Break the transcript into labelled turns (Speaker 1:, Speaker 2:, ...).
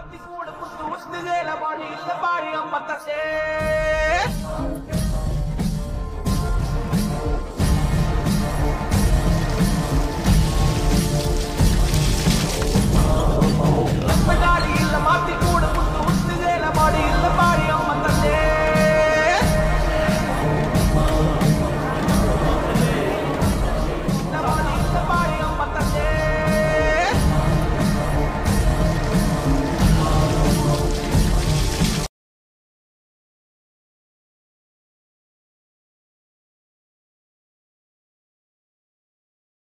Speaker 1: Di cuore, questo stile, la body, the body, I'm